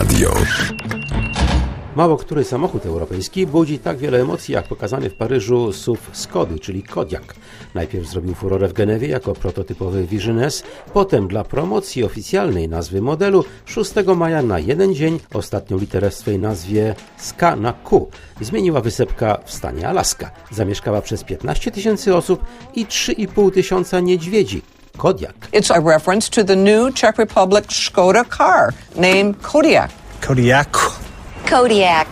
Motoradio. Mało który samochód europejski budzi tak wiele emocji jak pokazany w Paryżu SUV Skody, czyli Kodiaq. Najpierw zrobił furorę w Genewie jako prototypowy Vision S, potem dla promocji oficjalnej nazwy modelu 6 maja na jeden dzień ostatnią literę w swej nazwie SK na Q zmieniła wysepka w stanie Alaska. Zamieszkała przez 15 000 osób i 3,5 tysiąca niedźwiedzi. Kodiaq. It's a reference to the new Czech Republic Škoda car named Kodiaq. Kodiaq.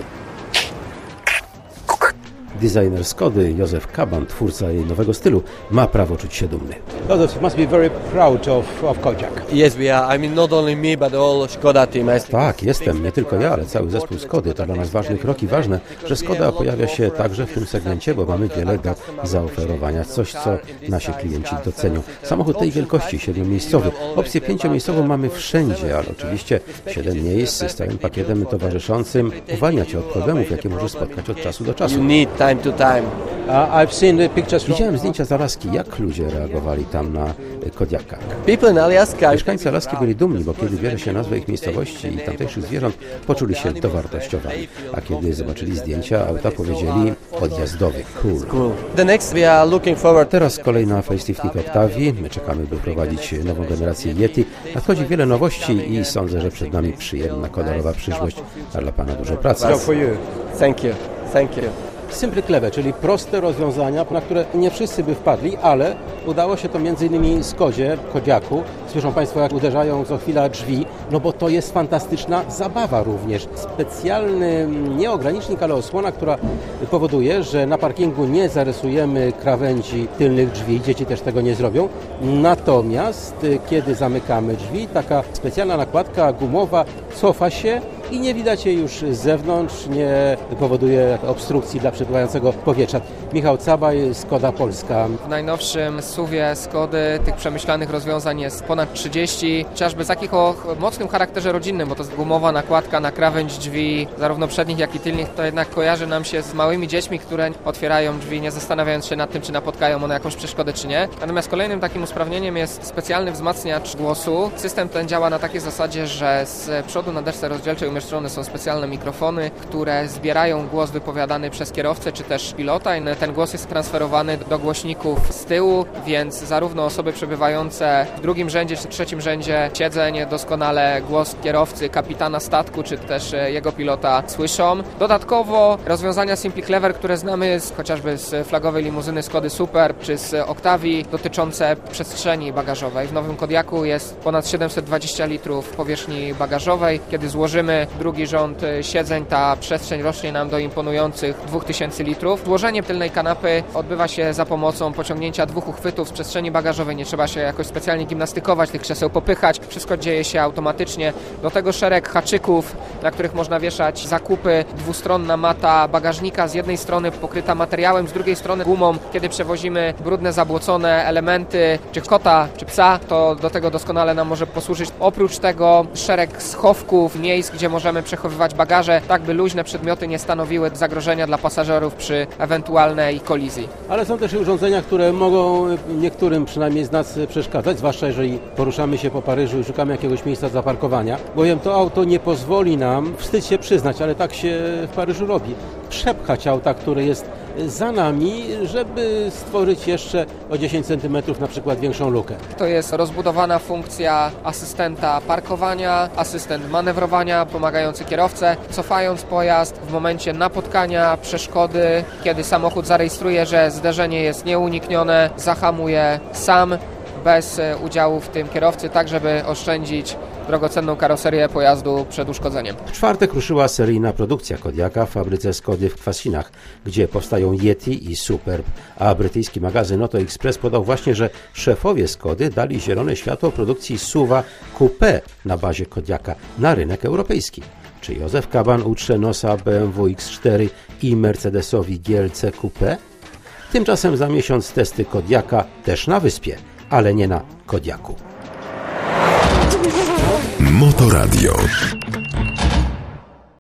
Designer Skody, Józef Kaban, twórca jej nowego stylu, ma prawo czuć się dumny. Józef must be very proud of Kodiaq. Yes, we are. I mean, not only me, but all Škoda team. Tak, jestem. Nie tylko ja, ale cały zespół Skody. To dla nas ważny krok i ważne, że Skoda pojawia się także w tym segmencie, bo mamy wiele do zaoferowania. Coś, co nasi klienci docenią. Samochód tej wielkości, 7-miejscowy. Opcję 5-miejscową mamy wszędzie, ale oczywiście 7 miejsc z całym pakietem towarzyszącym uwalnia cię od problemów, jakie możesz spotkać od czasu do czasu. To time. I've seen the pictures from... Widziałem zdjęcia z Alaski, jak ludzie reagowali tam na Kodiaqa. People in Alaska. Mieszkańcy Alaski byli dumni, bo kiedy bierze się nazwę ich miejscowości i tamtejszych zwierząt, poczuli się dowartościowani. A kiedy zobaczyli zdjęcia auta, powiedzieli odjazdowy, cool. The next we are looking forward. Teraz kolejna facelifting Octavii. My czekamy, by prowadzić nową generację Yeti. Nadchodzi wiele nowości i sądzę, że przed nami przyjemna, kolorowa przyszłość, a dla Pana dużo pracy. Thank you. Simply clever, czyli proste rozwiązania, na które nie wszyscy by wpadli, ale udało się to m.in. Skodzie, Kodiaqu. Słyszą Państwo, jak uderzają co chwila drzwi, no bo to jest fantastyczna zabawa również. Specjalny nie ogranicznik, ale osłona, która powoduje, że na parkingu nie zarysujemy krawędzi tylnych drzwi, dzieci też tego nie zrobią. Natomiast kiedy zamykamy drzwi, taka specjalna nakładka gumowa cofa się i nie widać jej już z zewnątrz, nie powoduje obstrukcji dla przepływającego powietrza. Michał Cabaj, Skoda Polska. W najnowszym SUV-ie Skody tych przemyślanych rozwiązań jest ponad 30, chociażby takich o mocnym charakterze rodzinnym, bo to jest gumowa nakładka na krawędź drzwi, zarówno przednich, jak i tylnych. To jednak kojarzy nam się z małymi dziećmi, które otwierają drzwi, nie zastanawiając się nad tym, czy napotkają one jakąś przeszkodę, czy nie. Natomiast kolejnym takim usprawnieniem jest specjalny wzmacniacz głosu. System ten działa na takiej zasadzie, że z przodu na desce rozdzielczej umieszczone są specjalne mikrofony, które zbierają głos wypowiadany przez kierowcę czy też pilota i ten głos jest transferowany do głośników z tyłu, więc zarówno osoby przebywające w drugim rzędzie czy trzecim rzędzie siedzeń doskonale głos kierowcy, kapitana statku czy też jego pilota słyszą. Dodatkowo rozwiązania Simply Clever, które znamy chociażby z flagowej limuzyny Skody Superb czy z Octavii dotyczące przestrzeni bagażowej. W nowym Kodiaqu jest ponad 720 litrów powierzchni bagażowej. Kiedy złożymy drugi rząd siedzeń, ta przestrzeń rośnie nam do imponujących 2000 litrów. Złożenie tylnej kanapy odbywa się za pomocą pociągnięcia 2 uchwytów z przestrzeni bagażowej. Nie trzeba się jakoś specjalnie gimnastykować, tych krzeseł popychać. Wszystko dzieje się automatycznie. Do tego szereg haczyków, na których można wieszać zakupy. Dwustronna mata bagażnika, z jednej strony pokryta materiałem, z drugiej strony gumą. Kiedy przewozimy brudne, zabłocone elementy, czy kota, czy psa, to do tego doskonale nam może posłużyć. Oprócz tego szereg schowków, miejsc, gdzie możemy przechowywać bagaże, tak by luźne przedmioty nie stanowiły zagrożenia dla pasażerów przy ewentualnej kolizji. Ale są też urządzenia, które mogą niektórym przynajmniej z nas przeszkadzać, zwłaszcza jeżeli poruszamy się po Paryżu i szukamy jakiegoś miejsca zaparkowania, bowiem to auto nie pozwoli nam, wstyd się przyznać, ale tak się w Paryżu robi, przepchać auta, które jest za nami, żeby stworzyć jeszcze o 10 cm na przykład większą lukę. To jest rozbudowana funkcja asystenta parkowania, asystent manewrowania, pomagający kierowcę, cofając pojazd w momencie napotkania przeszkody, kiedy samochód zarejestruje, że zderzenie jest nieuniknione, zahamuje sam, bez udziału w tym kierowcy, tak żeby oszczędzić drogocenną karoserię pojazdu przed uszkodzeniem. W czwartek ruszyła seryjna produkcja Kodiaqa w fabryce Skody w Kwasinach, gdzie powstają Yeti i Superb, a brytyjski magazyn Auto Express podał właśnie, że szefowie Skody dali zielone światło produkcji SUV-a Coupé na bazie Kodiaqa na rynek europejski. Czy Józef Kaban utrze nosa BMW X4 i Mercedesowi GLC Coupé? Tymczasem za miesiąc testy Kodiaqa też na wyspie, ale nie na Kodiaqu. Motoradio.